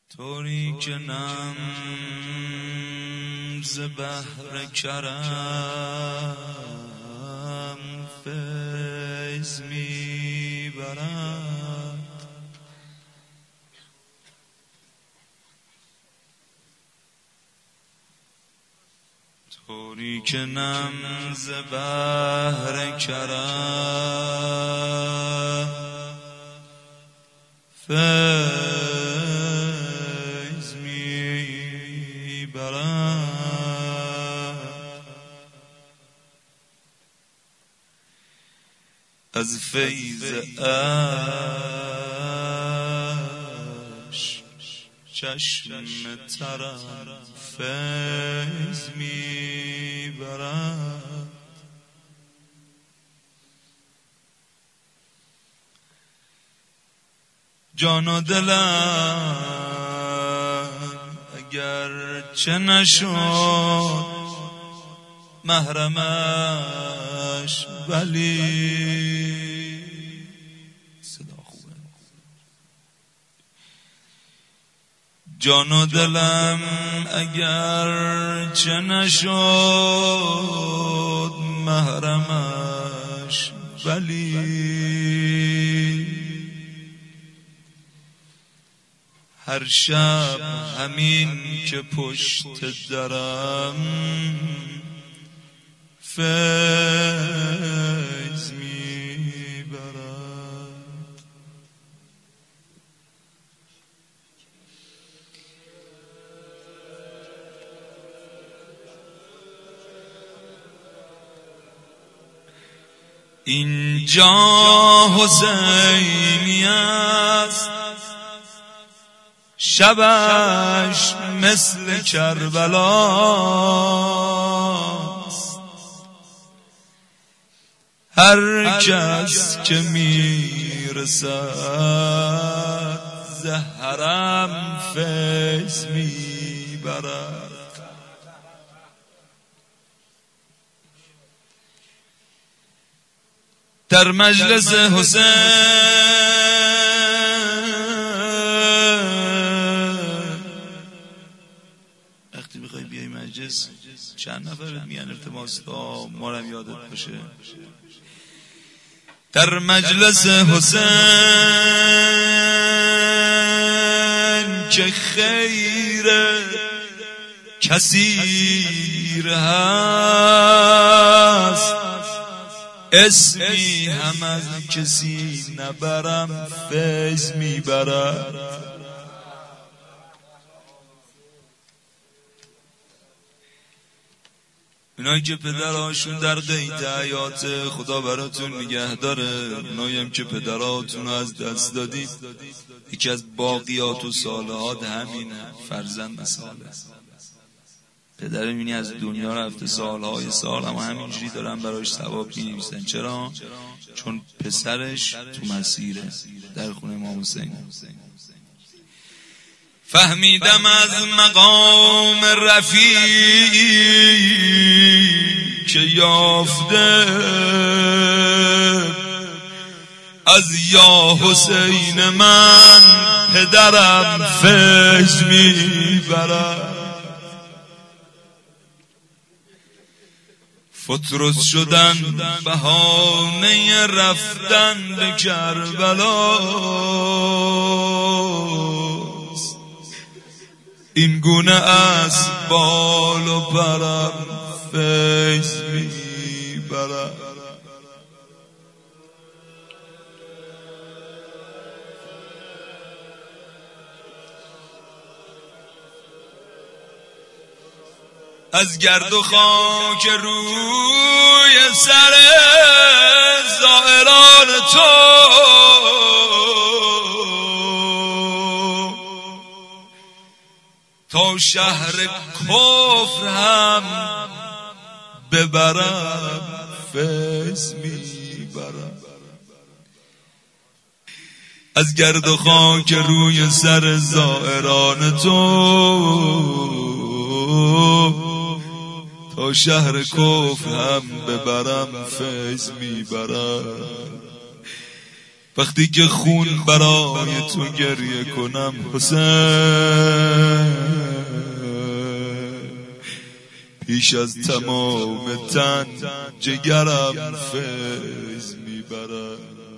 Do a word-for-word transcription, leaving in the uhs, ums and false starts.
طوری که نم ز بحر کرم فیض می برد، طوری که نم ز بحر کرم فیض می برد. از فیض عشق چشم ترم فیض می برد. جان و دلم اگر چه نشد محرمش، ولی صدا خوبه. جان و دلم اگر چه نشد محرمش، ولی هر شب همین که پشت درم فیض می برد. اینجا حسینی است، شبش مثل کربلاست. هر کس که میرسد ز حرم فیض میبرد. در مجلس حسین میخوای بیای مجلس چند نفرت میان التماس تا ما رو یادت باشه. در مجلس حسین که خیر کثیر هست، اسمی هم از کسی نبرم فیض میبرد. اونایی که پدراشون در قید حیات خدا براتون نگه داره، اونایی هم که پدراتون از دست دادید، یکی از باقیات و صالحات همینه، فرزند ساله. پدر میبینی از دنیا رفته سالهای سال، اما همینجوری دارن براش ثواب می‌نویسن. چرا؟ چون پسرش تو مسیره، در خونه امام حسین. فهمیدم از مقام رفیعی که یافته، از یا حسین من پدرم فیض میبرد. فترس شدن بهانه رفتن به کربلا، این گونه از بال و پرم فیض میبرد. از گرد و خاک روی سر زائران تو، تا شهر کفر هم ببرم فیض میبرم. از گرد و خاک روی سر زائران تو، تا شهر کفر هم ببرم فیض میبرم. وقتی که خون برای تو گریه کنم حسین، پیش از تمام تن جگرم فیض میبرم.